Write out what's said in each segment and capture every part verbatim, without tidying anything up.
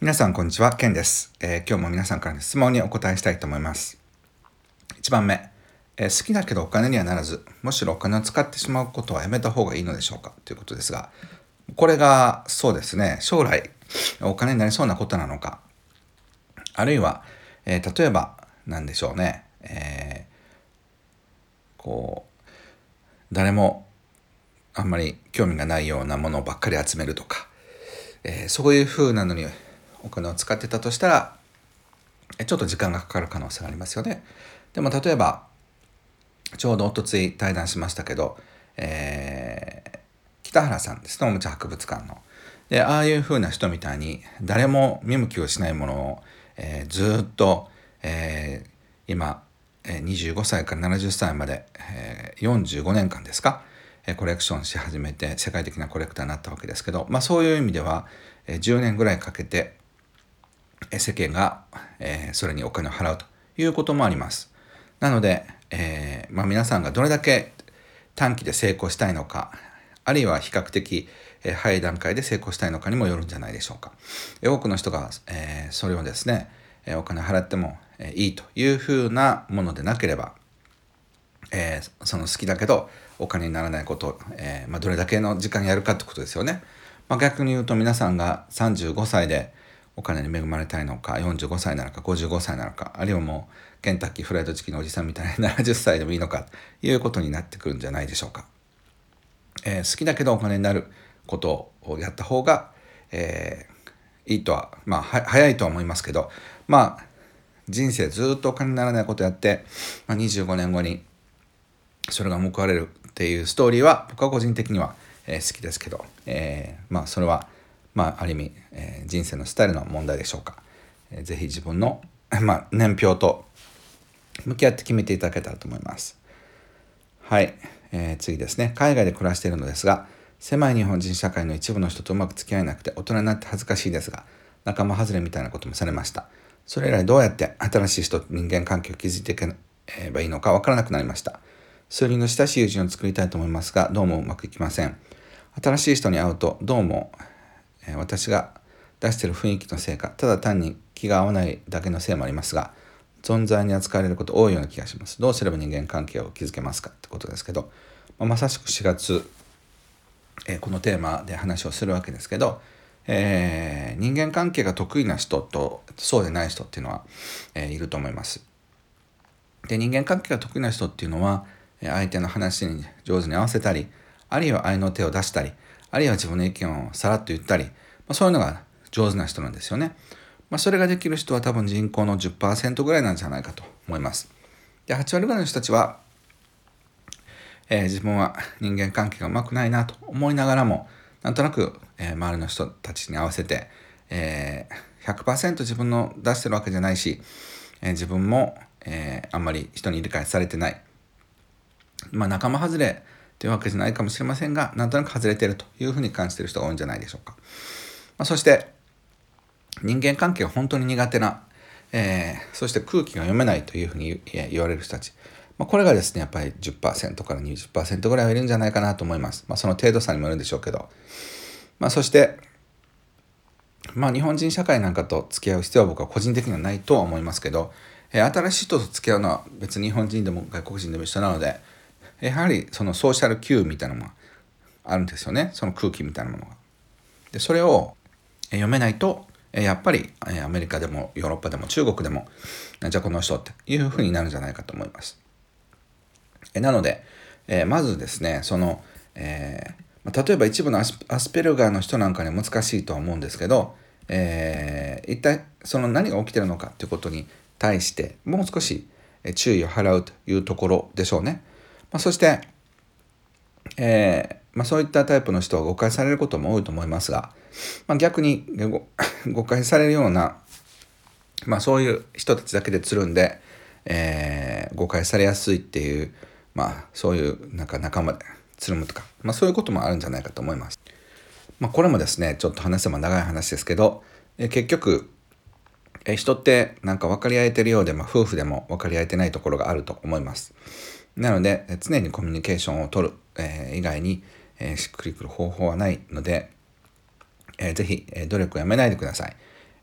皆さんこんにちは、ケンです、えー、今日も皆さんからの質問にお答えしたいと思います。いちばんめ、えー、好きだけどお金にはならず、むしろお金を使ってしまうことはやめた方がいいのでしょうかということですが、これがそうですね、将来お金になりそうなことなのか、あるいは、えー、例えば何でしょうね、えー、こう誰もあんまり興味がないようなものばっかり集めるとか、えー、そういう風なのにお金を使ってたとしたらちょっと時間がかかる可能性がありますよね。でも例えばちょうどおとつい対談しましたけど、えー、北原さんですね、おもちゃ博物館の。で、ああいう風な人みたいに誰も見向きをしないものを、えー、ずっと、えー、今、えー、にじゅうごさいからななじゅっさいまで、えー、よんじゅうごねんかんですか、えー、コレクションし始めて世界的なコレクターになったわけですけど、まあそういう意味では、えー、じゅうねんぐらいかけて世間が、えー、それにお金を払うということもあります。なので、えーまあ、皆さんがどれだけ短期で成功したいのか、あるいは比較的、えー、早い段階で成功したいのかにもよるんじゃないでしょうか。えー、多くの人が、えー、それをですね、えー、お金払っても、えー、いいというふうなものでなければ、えー、その好きだけどお金にならないことを、えーまあ、どれだけの時間やるかってことですよね。まあ、逆に言うと皆さんがさんじゅうごさいでお金に恵まれたいのか、よんじゅうごさいなのかごじゅうごさいなのか、あるいはもうケンタッキーフライドチキンのおじさんみたいなななじゅっさいでもいいのかということになってくるんじゃないでしょうか。えー、好きだけどお金になることをやった方が、えー、いいとは、まあは早いとは思いますけど、まあ人生ずっとお金にならないことやって、まあ、にじゅうごねんごにそれが報われるっていうストーリーは僕は個人的には、えー、好きですけど、えー、まあそれはまあある意味、えー、人生のスタイルの問題でしょうか。えー、ぜひ自分の、まあ、年表と向き合って決めていただけたらと思います。はい、えー、次ですね。海外で暮らしているのですが、狭い日本人社会の一部の人とうまく付き合えなくて大人になって恥ずかしいですが、仲間外れみたいなこともされました。それ以来どうやって新しい人と人間関係を築いていけばいいのかわからなくなりました。数人の親しい友人を作りたいと思いますが、どうもうまくいきません。新しい人に会うとどうも、えー、私が出している雰囲気のせいか、ただ単に気が合わないだけのせいもありますが、存在に扱われること多いような気がします。どうすれば人間関係を築けますかってことですけど、まあ、まさしくしがつ、えー、このテーマで話をするわけですけど、えー、人間関係が得意な人とそうでない人っていうのは、えー、いると思います。で、人間関係が得意な人っていうのは、相手の話に上手に合わせたり、あるいは合いの手を出したり、あるいは自分の意見をさらっと言ったり、まあ、そういうのが上手な人なんですよね。まあ、それができる人は多分人口の じゅっパーセント ぐらいなんじゃないかと思います。で、はちわりぐらいの人たちは、えー、自分は人間関係がうまくないなと思いながらも、なんとなく、えー、周りの人たちに合わせて、えー、ひゃくパーセント 自分の出してるわけじゃないし、えー、自分も、えー、あんまり人に理解されてない。まあ仲間外れというわけじゃないかもしれませんが、なんとなく外れているというふうに感じている人が多いんじゃないでしょうか。まあ、そして人間関係が本当に苦手な、えー、そして空気が読めないというふうに言われる人たち、まあ、これがですねやっぱり じゅっパーセント から にじゅっパーセント ぐらいはいるんじゃないかなと思います。まあ、その程度差にもよるんでしょうけど、まあ、そしてまあ日本人社会なんかと付き合う必要は僕は個人的にはないとは思いますけど、えー、新しい人と付き合うのは別に日本人でも外国人でも一緒なので、やはりそのソーシャルキューみたいなのもあるんですよね。その空気みたいなものが。で、それを読めないと、やっぱりアメリカでもヨーロッパでも中国でも、じゃあこの人っていうふうになるんじゃないかと思います。なので、まずですね、その、えー、例えば一部のアスペルガーの人なんかには難しいとは思うんですけど、えー、一体その何が起きてるのかということに対してもう少し注意を払うというところでしょうね。まあ、そして、えーまあ、そういったタイプの人は誤解されることも多いと思いますが、まあ、逆に誤解されるような、まあ、そういう人たちだけでつるんで、えー、誤解されやすいっていう、まあ、そういうなんか仲間でつるむとか、まあ、そういうこともあるんじゃないかと思います。まあ、これもですねちょっと話せば長い話ですけど、え結局え人ってなんか分かり合えてるようで、まあ、夫婦でも分かり合えてないところがあると思います。なので常にコミュニケーションを取る、えー、以外に、えー、しっくりくる方法はないので、えー、ぜひ、えー、努力をやめないでください。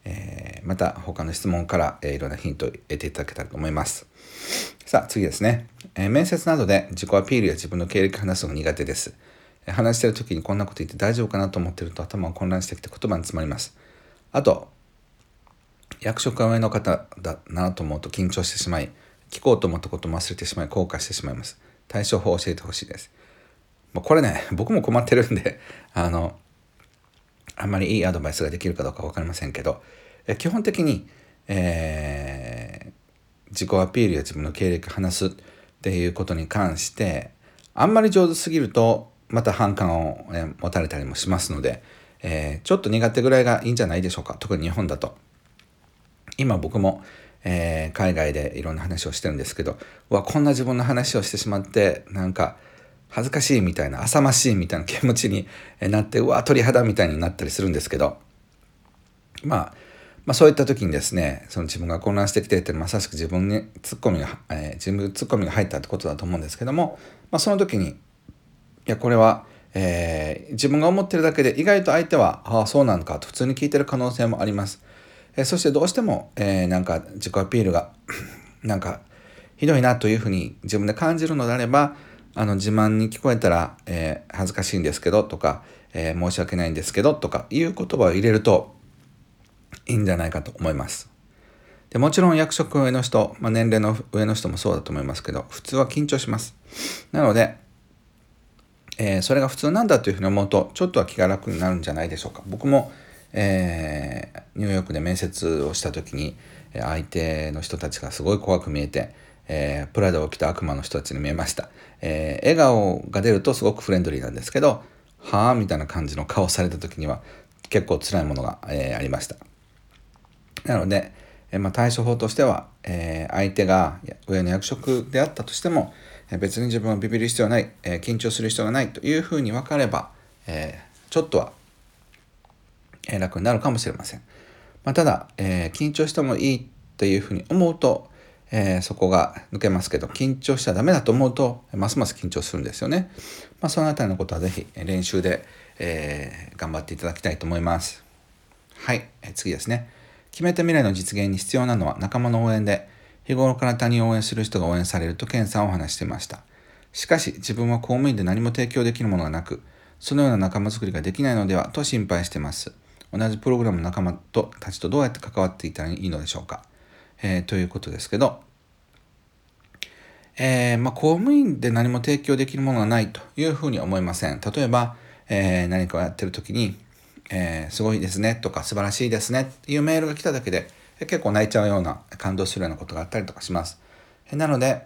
えー、また他の質問から、えー、いろんなヒントを得ていただけたらと思います。さあ次ですね、えー、面接などで自己アピールや自分の経歴を話すのが苦手です。えー、話している時にこんなこと言って大丈夫かなと思っていると頭が混乱してきて言葉に詰まります。あと役職が上の方だなと思うと緊張してしまい、聞こうと思ったことも忘れてしまい後悔してしまいます。対処法を教えてほしいです。これね、僕も困ってるんであのあんまりいいアドバイスができるかどうか分かりませんけど、え基本的に、えー、自己アピールや自分の経歴を話すっていうことに関してあんまり上手すぎるとまた反感を、えー、持たれたりもしますので、えー、ちょっと苦手ぐらいがいいんじゃないでしょうか。特に日本だと今僕も、えー、海外でいろんな話をしてるんですけど、うわこんな自分の話をしてしまってなんか恥ずかしいみたいな浅ましいみたいな気持ちになってうわ鳥肌みたいになったりするんですけど、まあ、まあそういった時にですね、その自分が混乱してきてっていうのはまさしく自分にツッコミが、えー、自分にツッコミが入ったってことだと思うんですけども、まあ、その時にいやこれは、えー、自分が思ってるだけで意外と相手はああそうなのかと普通に聞いてる可能性もあります。えー、そしてどうしても、えー、なんか自己アピールがなんかひどいなというふうに自分で感じるのであれば、あの自慢に聞こえたら、えー、恥ずかしいんですけどとか、えー、申し訳ないんですけどとかいう言葉を入れるといいんじゃないかと思います。でもちろん役職上の人、まあ、年齢の上の人もそうだと思いますけど、普通は緊張します。なので、えー、それが普通なんだというふうに思うとちょっとは気が楽になるんじゃないでしょうか。僕も、えー、ニューヨークで面接をした時に相手の人たちがすごい怖く見えて、えー、プラダを着た悪魔の人たちに見えました。えー、笑顔が出るとすごくフレンドリーなんですけど、はぁみたいな感じの顔をされた時には結構辛いものが、えー、ありました。なので、えーまあ、対処法としては、えー、相手が上の役職であったとしても、えー、別に自分はビビる必要はない、えー、緊張する必要がないというふうに分かれば、えー、ちょっとは、えー、楽になるかもしれません。まあ、ただ、えー、緊張してもいいというふうに思うと、えー、そこが抜けますけど、緊張しちゃダメだと思うとますます緊張するんですよね。まあ、そのあたりのことはぜひ練習で、えー、頑張っていただきたいと思います。はい、えー、次ですね。決めた未来の実現に必要なのは仲間の応援で、日頃から他人を応援する人が応援されると健さんはお話していました。しかし自分は公務員で何も提供できるものがなく、そのような仲間づくりができないのではと心配しています。同じプログラムの仲間とたちとどうやって関わっていったらいいのでしょうか。えー、ということですけど、えーまあ、公務員で何も提供できるものがないというふうに思いません。例えば、えー、何かをやってる時に、えー、すごいですねとか素晴らしいですねっていうメールが来ただけで結構泣いちゃうような感動するようなことがあったりとかします。なので、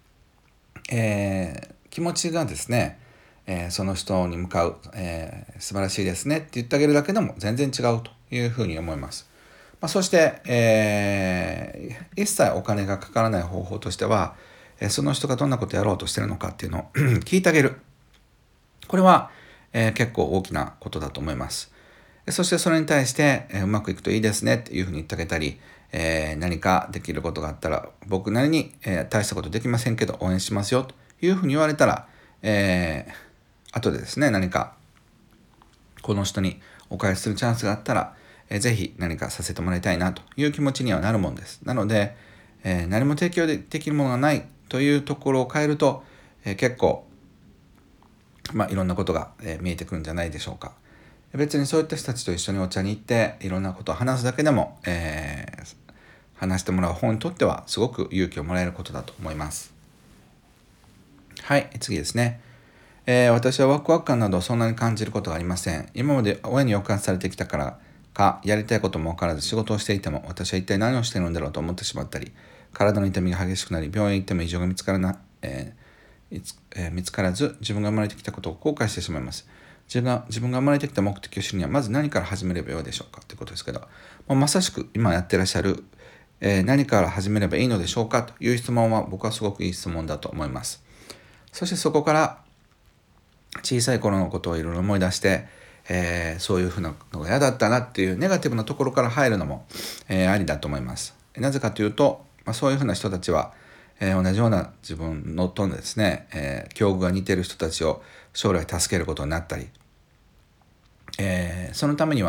えー、気持ちがですね、えー、その人に向かう、えー、素晴らしいですねって言ってあげるだけでも全然違うというふうに思います。まあ、そして、えー、一切お金がかからない方法としては、その人がどんなことをやろうとしているのかっていうのを聞いてあげる。これは、えー、結構大きなことだと思います。そしてそれに対して、えー、うまくいくといいですねっていうふうに言ってあげたり、えー、何かできることがあったら僕なりに、えー、大したことできませんけど応援しますよというふうに言われたら、えー、後でですね何かこの人にお返しするチャンスがあったら、えー、ぜひ何かさせてもらいたいなという気持ちにはなるもんです。なので、えー、何も提供できるものがないというところを変えると、えー、結構、まあ、いろんなことが、えー、見えてくるんじゃないでしょうか。別にそういった人たちと一緒にお茶に行っていろんなことを話すだけでも、えー、話してもらう方にとってはすごく勇気をもらえることだと思います。はい、次ですね。えー、私はワクワク感などそんなに感じることがありません。今まで親に抑圧されてきたからか、やりたいことも分からず仕事をしていても私は一体何をしているんだろうと思ってしまったり、体の痛みが激しくなり病院へ行っても異常が見つからな、えーえー、見つからず自分が生まれてきたことを後悔してしまいます。自分が自分が生まれてきた目的を知るにはまず何から始めればよいでしょうかということですけど、まあ、まさしく今やってらっしゃる、えー、何から始めればいいのでしょうかという質問は僕はすごくいい質問だと思います。そしてそこから小さい頃のことをいろいろ思い出して、えー、そういうふうなのが嫌だったなっていうネガティブなところから入るのも、えー、ありだと思います。なぜかというと、まあ、そういうふうな人たちは、えー、同じような自分のとですね、えー、境遇が似ている人たちを将来助けることになったり、えー、そのためには、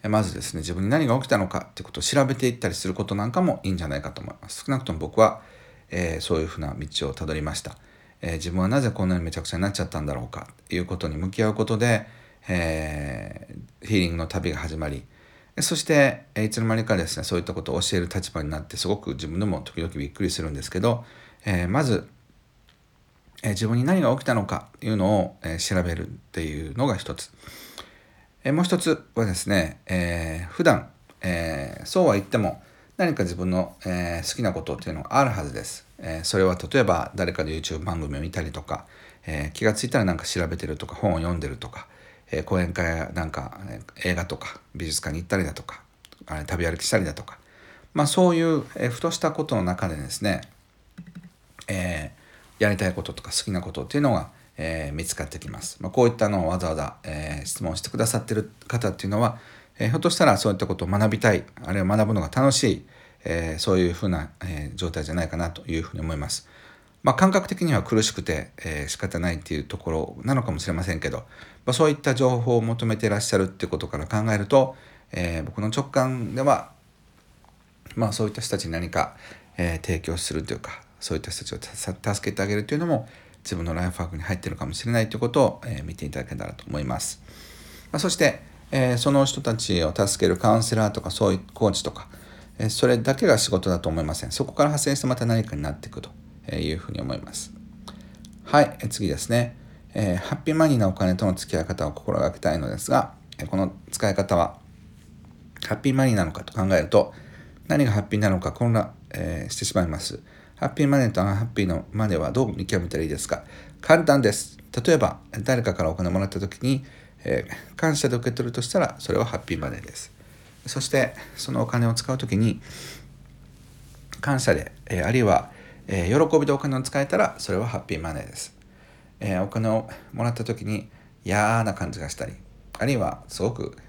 まずですね、自分に何が起きたのかっていうことを調べていったりすることなんかもいいんじゃないかと思います。少なくとも僕は、えー、そういうふうな道をたどりました。えー、自分はなぜこんなにめちゃくちゃになっちゃったんだろうかということに向き合うことで、えー、ヒーリングの旅が始まり、そして、えー、いつの間にかですね、そういったことを教える立場になって、すごく自分でも時々びっくりするんですけど、えー、まず、えー、自分に何が起きたのかというのを、えー、調べるっていうのが一つ。えもう一つはですね、えー、普段、えー、そうは言っても何か自分の、えー、好きなことっていうのがあるはずです。えー、それは例えば誰かで YouTube 番組を見たりとか、えー、気がついたらなんか調べてるとか本を読んでるとか、えー、講演会やなんか、えー、映画とか美術館に行ったりだとか、えー、旅歩きしたりだとか、まあそういう、えー、ふとしたことの中でですね、えー、やりたいこととか好きなことっていうのがえー、見つかってきます。まあ、こういったのをわざわざ、えー、質問してくださっている方っていうのは、えー、ひょっとしたらそういったことを学びたい、あるいは学ぶのが楽しい、えー、そういうふうな、えー、状態じゃないかなというふうに思います。まあ、感覚的には苦しくて、えー、仕方ないっていうところなのかもしれませんけど、まあ、そういった情報を求めていらっしゃるっていうことから考えると、えー、僕の直感では、まあ、そういった人たちに何か、えー、提供するというか、そういった人たちを助けてあげるというのも自分のライフワークに入っているかもしれないということを、えー、見ていただけたらと思います。まあ、そして、えー、その人たちを助けるカウンセラーとかそういうコーチとか、えー、それだけが仕事だと思いません。そこから派生してまた何かになっていくというふうに思います。はい、えー、次ですね、えー、ハッピーマニーなお金との付き合い方を心がけたいのですが、えー、この使い方はハッピーマニーなのかと考えると、何がハッピーなのか混乱、えー、してしまいます。ハッピーマネーとアンハッピーのマネーはどう見極めたらいいですか？簡単です。例えば誰かからお金もらった時に、えー、感謝で受け取るとしたらそれはハッピーマネーです。そしてそのお金を使う時に感謝で、えー、あるいは、えー、喜びでお金を使えたらそれはハッピーマネーです。えー、お金をもらった時に嫌な感じがしたり、あるいはすごく、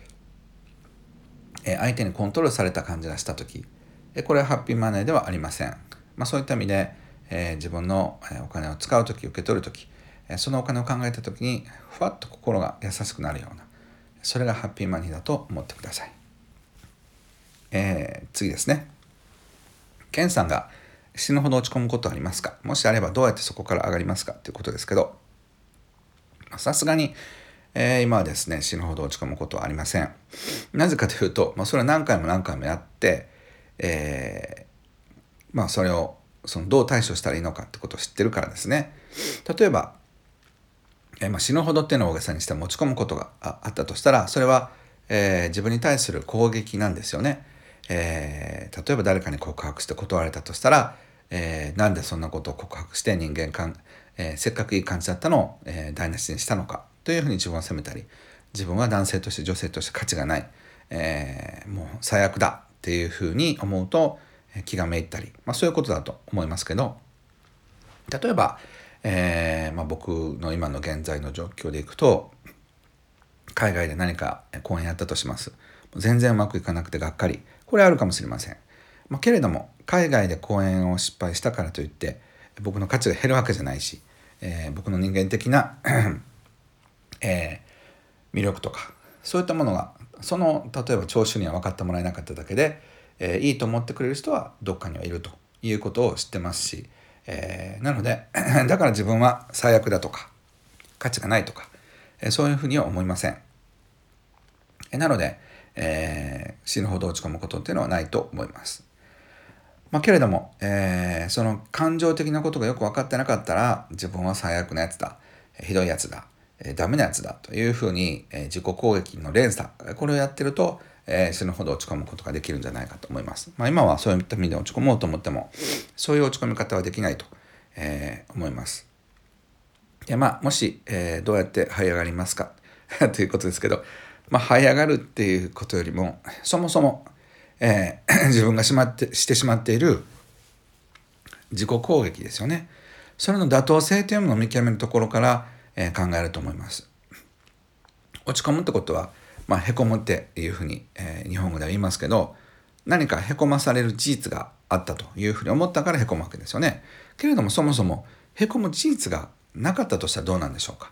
えー、相手にコントロールされた感じがした時、えー、これはハッピーマネーではありません。まあ、そういった意味で、えー、自分のお金を使うとき、受け取るとき、そのお金を考えたときにふわっと心が優しくなるような、それがハッピーマニーだと思ってください。えー、次ですね。ケンさんが死ぬほど落ち込むことはありますか？もしあればどうやってそこから上がりますかということですけど、さすがに、えー、今はですね死ぬほど落ち込むことはありません。なぜかというと、まあ、それは何回も何回もやって、えー、まあそれをそのどう対処したらいいのかってことを知ってるからですね。例えば、えまあ、死ぬほどっていうのを大げさにして持ち込むことが あ, あったとしたらそれは、えー、自分に対する攻撃なんですよね。えー、例えば誰かに告白して断られたとしたら、えー、なんでそんなことを告白して人間関、えー、せっかくいい感じだったのを、えー、台無しにしたのかというふうに自分を責めたり、自分は男性として女性として価値がない、えー、もう最悪だっていうふうに思うと気がめいったり、まあ、そういうことだと思いますけど、例えば、えーまあ、僕の今の現在の状況でいくと、海外で何か講演やったとします。全然うまくいかなくてがっかり、これあるかもしれません。まあ、けれども海外で講演を失敗したからといって僕の価値が減るわけじゃないし、えー、僕の人間的な、えー、魅力とかそういったものがその例えば聴衆には分かってもらえなかっただけで、えー、いいと思ってくれる人はどっかにはいるということを知ってますし、えー、なのでだから自分は最悪だとか価値がないとか、えー、そういうふうには思いません。えー、なので、えー、死ぬほど落ち込むことっていうのはないと思います。まあ、けれども、えー、その感情的なことがよく分かってなかったら自分は最悪なやつだ、ひどいやつだ、えー、ダメなやつだというふうに、えー、自己攻撃の連鎖、これをやってると、えー、死ぬほど落ち込むことができるんじゃないかと思います。まあ、今はそういった意味で落ち込もうと思ってもそういう落ち込み方はできないと、えー、思います。で、まあ、もし、えー、どうやって這い上がりますかということですけど、まあ、這い上がるっていうことよりもそもそもえー、自分がしまってしてしまっている自己攻撃ですよね。それの妥当性というものを見極めるところから、えー、考えると思います。落ち込むってことは、まあ、へこむっていうふうに、えー、日本語では言いますけど、何かへこまされる事実があったというふうに思ったからへこむわけですよね。けれどもそもそもへこむ事実がなかったとしたらどうなんでしょうか。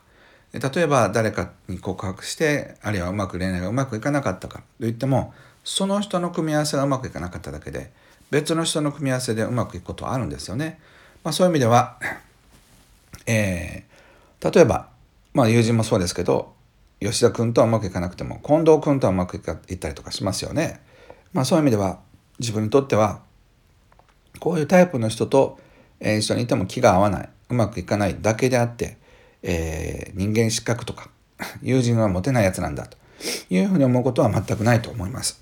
例えば誰かに告白して、あるいはうまく恋愛がうまくいかなかったかといっても、その人の組み合わせがうまくいかなかっただけで、別の人の組み合わせでうまくいくことはあるんですよね。まあ、そういう意味では、えー、例えば、まあ、友人もそうですけど、吉田君とはうまくいかなくても近藤君とはうまくいったりとかしますよね。まあ、そういう意味では自分にとってはこういうタイプの人と一緒にいても気が合わない、うまくいかないだけであって、えー、人間失格とか友人はモテないやつなんだというふうに思うことは全くないと思います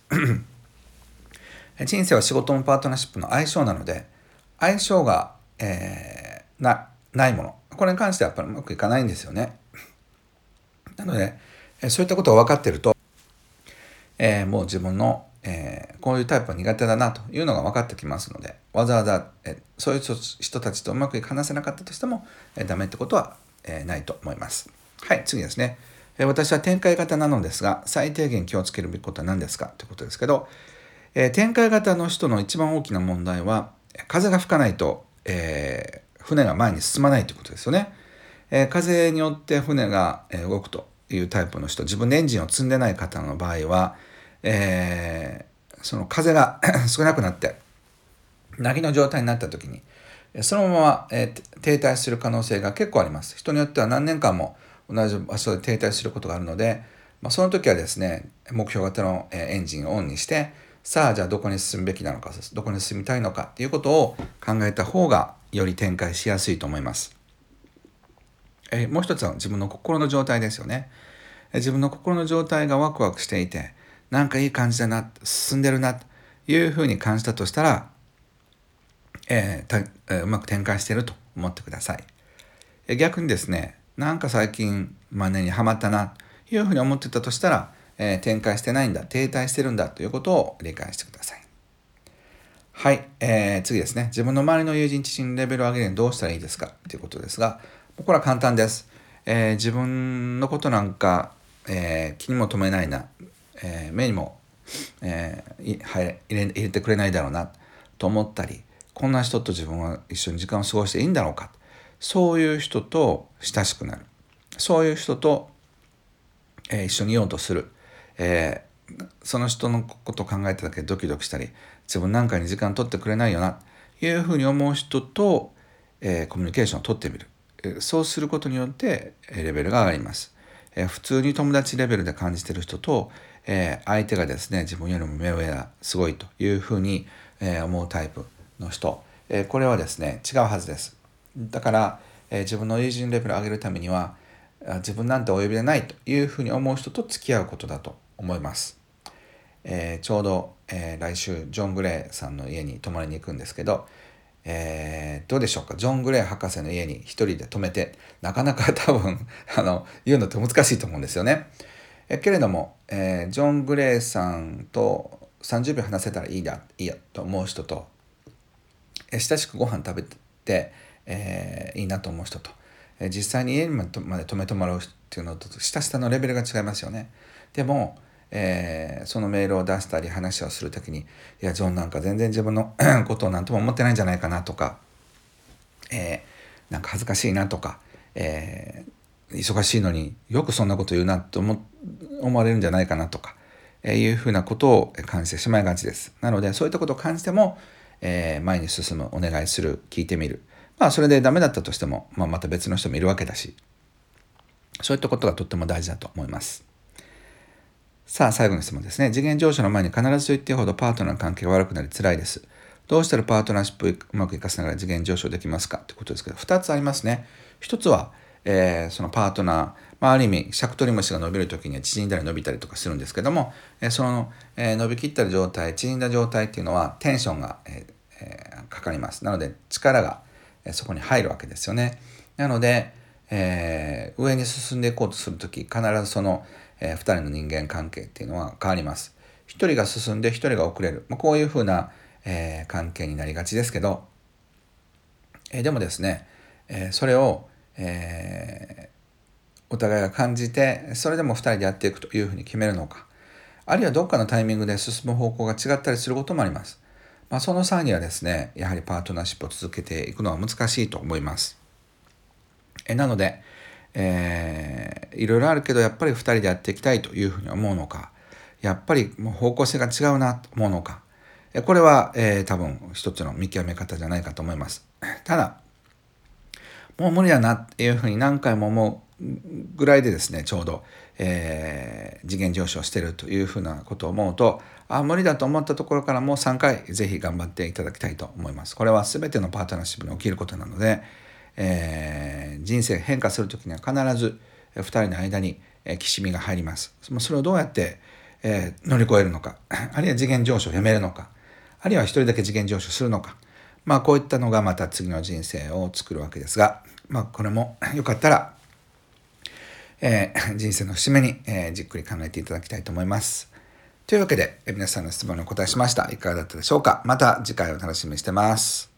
人生は仕事もパートナーシップの相性なので、相性が、えー、な, ないもの、これに関してはやっぱりうまくいかないんですよね。なのでそういったことが分かっていると、えー、もう自分の、えー、こういうタイプは苦手だなというのが分かってきますので、わざわざ、えー、そういう人たちとうまく話せなかったとしても、えー、ダメってことは、えー、ないと思います。はい、次ですね。えー、私は展開型なのですが、最低限気をつけるべきことは何ですかということですけど、えー、展開型の人の一番大きな問題は、風が吹かないと、えー、船が前に進まないということですよね。えー、風によって船が、えー、動くというタイプの人、自分でエンジンを積んでない方の場合は、えー、その風が少なくなって凪の状態になった時にそのまま、えー、停滞する可能性が結構あります。人によっては何年間も同じ場所で停滞することがあるので、まあ、その時はですね、目標型の、えー、エンジンをオンにして、さあじゃあどこに進むべきなのか、どこに進みたいのかということを考えた方がより展開しやすいと思います。えー、もう一つは自分の心の状態ですよね。えー、自分の心の状態がワクワクしていて、なんかいい感じだな、進んでるなというふうに感じたとしたら、えーえー、うまく展開していると思ってください。えー、逆にですね、なんか最近マネにハマったなというふうに思ってたとしたら、えー、展開してないんだ、停滞してるんだということを理解してください。はい、えー、次ですね。自分の周りの友人知人のレベルを上げるにはどうしたらいいですかということですが、これは簡単です。えー、自分のことなんか、えー、気にも留めないな、えー、目にも、えー、入れ、入れ、入れてくれないだろうなと思ったり、こんな人と自分は一緒に時間を過ごしていいんだろうか、そういう人と親しくなる、そういう人と、えー、一緒にいようとする、えー、その人のことを考えただけでドキドキしたり、自分なんかに時間取ってくれないよなというふうに思う人と、えー、コミュニケーションを取ってみる、えー、そうすることによってレベルが上がります。えー、普通に友達レベルで感じている人と、えー、相手がですね自分よりも目上がすごいというふうに、えー、思うタイプの人、えー、これはですね違うはずです。だから、えー、自分の友人レベルを上げるためには、自分なんてお呼びでないというふうに思う人と付き合うことだと思います。えー、ちょうど、えー、来週ジョン・グレーさんの家に泊まりに行くんですけど、えー、どうでしょうか。ジョン・グレー博士の家に一人で泊めて、なかなか多分あの言うのって難しいと思うんですよね。えけれども、えー、ジョン・グレーさんとさんじゅうびょう話せたらいいだいいやと思う人と、えー、親しくご飯食べて、えー、いいなと思う人と、えー、実際に家まで泊めてもらうっていうのと下下のレベルが違いますよね。でもえー、そのメールを出したり話をするときに、いやジョンなんか全然自分のことを何とも思ってないんじゃないかなとか、えー、なんか恥ずかしいなとか、えー、忙しいのによくそんなこと言うなと 思, 思われるんじゃないかなとか、えー、いうふうなことを感じてしまいがちです。なのでそういったことを感じても、えー、前に進む、お願いする、聞いてみる、まあそれでダメだったとしても、まあ、また別の人もいるわけだし、そういったことがとっても大事だと思います。さあ最後の質問ですね。次元上昇の前に必ずと言っていいほどパートナーの関係が悪くなり辛いです。どうしたらパートナーシップをうまく活かしながら次元上昇できますかということですけど、ふたつありますね。ひとつは、えー、そのパートナー、まあ、ある意味シャクトリムシが伸びるときには縮んだり伸びたりとかするんですけども、えー、その、えー、伸びきった状態、縮んだ状態っていうのはテンションが、えーえー、かかります。なので力が、えー、そこに入るわけですよね。なので、えー、上に進んでいこうとするとき必ずそのえー、ふたりの人間関係っていうのは変わります。ひとりが進んでひとりが遅れる、まあ、こういうふうな、えー、関係になりがちですけど、えー、でもですね、えー、それを、えー、お互いが感じてそれでもふたりでやっていくというふうに決めるのか、あるいはどっかのタイミングで進む方向が違ったりすることもあります。まあ、その際にはですねやはりパートナーシップを続けていくのは難しいと思います。えー、なのでえー、いろいろあるけどやっぱりふたりでやっていきたいというふうに思うのか、やっぱりもう方向性が違うなと思うのか、これは、えー、多分一つの見極め方じゃないかと思います。ただもう無理だなっていうふうに何回も思うぐらいでですね、ちょうど、えー、次元上昇しているというふうなことを思うと、あ無理だと思ったところからもうさんかいぜひ頑張っていただきたいと思います。これは全てのパートナーシップに起きることなので、えー、人生変化するときには必ずふたりの間にきしみが入ります。それをどうやって、えー、乗り越えるのか、あるいは次元上昇をやめるのか、あるいは一人だけ次元上昇するのか、まあこういったのがまた次の人生を作るわけですが、まあこれもよかったら、えー、人生の節目に、えー、じっくり考えていただきたいと思います。というわけで、皆さんの質問にお答えしました。いかがだったでしょうか。また次回を楽しみにしてます。